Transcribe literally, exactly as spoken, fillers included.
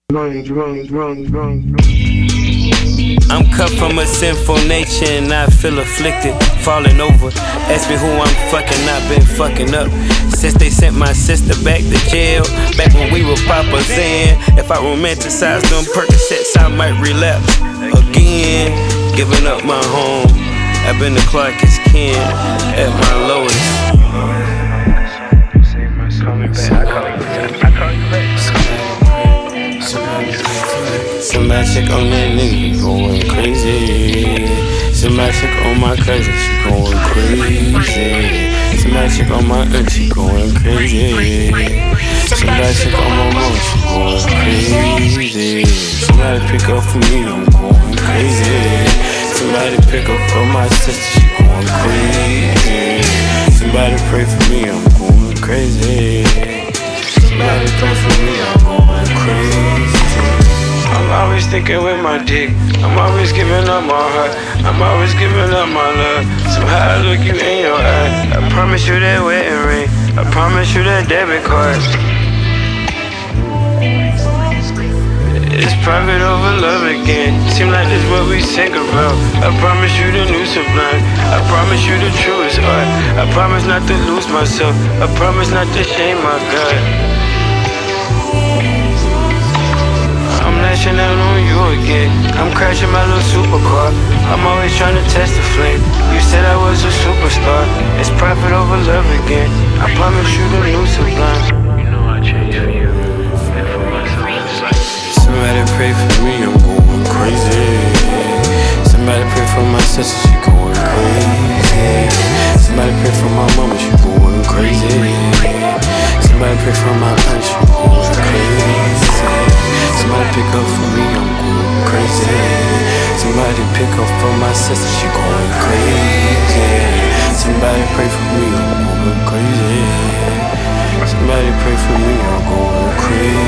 I'm cut from a sinful nature and I feel afflicted, falling over. Ask me who I'm fucking, I've been fucking up since they sent my sister back to jail. Back when we were Papa's in. If I romanticize them Percocets, I might relapse again. Giving up my home, I've been the Clarkest Ken at my lowest. Somebody check on that nigga, going crazy. Somebody check on my cousin, she going crazy. Somebody check on my aunt, she going crazy. Somebody check on my mom, she going crazy. Somebody pick up for me, I'm going crazy. Somebody pick up for my sister, she going crazy. Somebody pray for me, I'm going crazy. Somebody pray for me, I'm going crazy. I'm always thinking with my dick, I'm always giving up my heart, I'm always giving up my love. Somehow I look you in your eye, I promise you that wedding ring, I promise you that debit card. It's private over love again, seem like this what we think about. I promise you the new sublime, I promise you the truest art. I promise not to lose myself, I promise not to shame my God. I'm lashing out on you again, I'm crashing my little supercar. I'm always trying to test the flame, you said I was a superstar. It's profit over love again, I promise you the new sublime. You know I changed for you, and for myself it's like somebody pray for me, I'm going crazy. Somebody pray for my sister, she going crazy. Somebody pray for my mama, she going crazy. Somebody pray for my aunt, she going crazy. Somebody pick up for me, I'm going crazy. Somebody pick up for my sister, she going crazy. Somebody pray for me, I'm going crazy. Somebody pray for me, I'm going crazy.